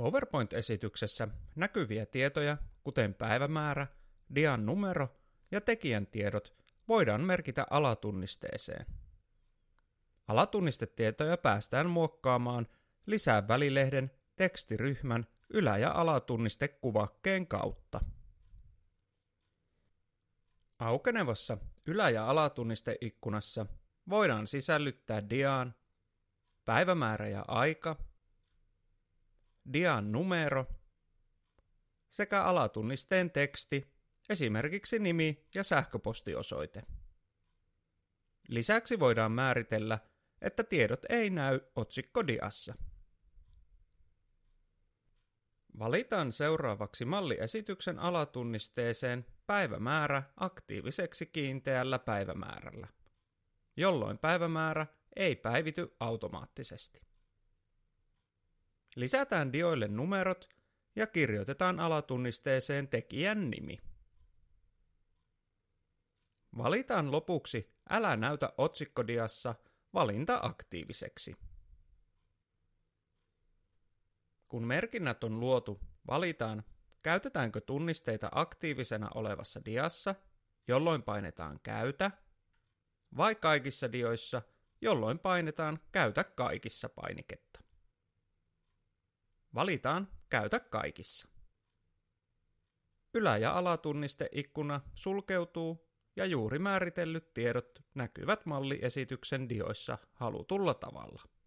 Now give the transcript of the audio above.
PowerPoint-esityksessä näkyviä tietoja, kuten päivämäärä, dian numero ja tekijän tiedot, voidaan merkitä alatunnisteeseen. Alatunnistetietoja päästään muokkaamaan lisää välilehden, tekstiryhmän, ylä- ja alatunnistekuvaukkeen kautta. Aukenevassa ylä- ja alatunnisteikkunassa voidaan sisällyttää diaan päivämäärä ja aika, dian numero sekä alatunnisteen teksti, esimerkiksi nimi ja sähköpostiosoite. Lisäksi voidaan määritellä, että tiedot ei näy otsikkodiassa. Valitaan seuraavaksi malliesityksen alatunnisteeseen päivämäärä aktiiviseksi kiinteällä päivämäärällä, jolloin päivämäärä ei päivity automaattisesti. Lisätään dioille numerot ja kirjoitetaan alatunnisteeseen tekijän nimi. Valitaan lopuksi Älä näytä otsikkodiassa valinta aktiiviseksi. Kun merkinnät on luotu, valitaan, käytetäänkö tunnisteita aktiivisena olevassa diassa, jolloin painetaan Käytä, vai kaikissa dioissa, jolloin painetaan Käytä kaikissa -painiketta. Valitaan Käytä kaikissa. Ylä- ja alatunnisteikkuna sulkeutuu ja juuri määritellyt tiedot näkyvät malliesityksen dioissa halutulla tavalla.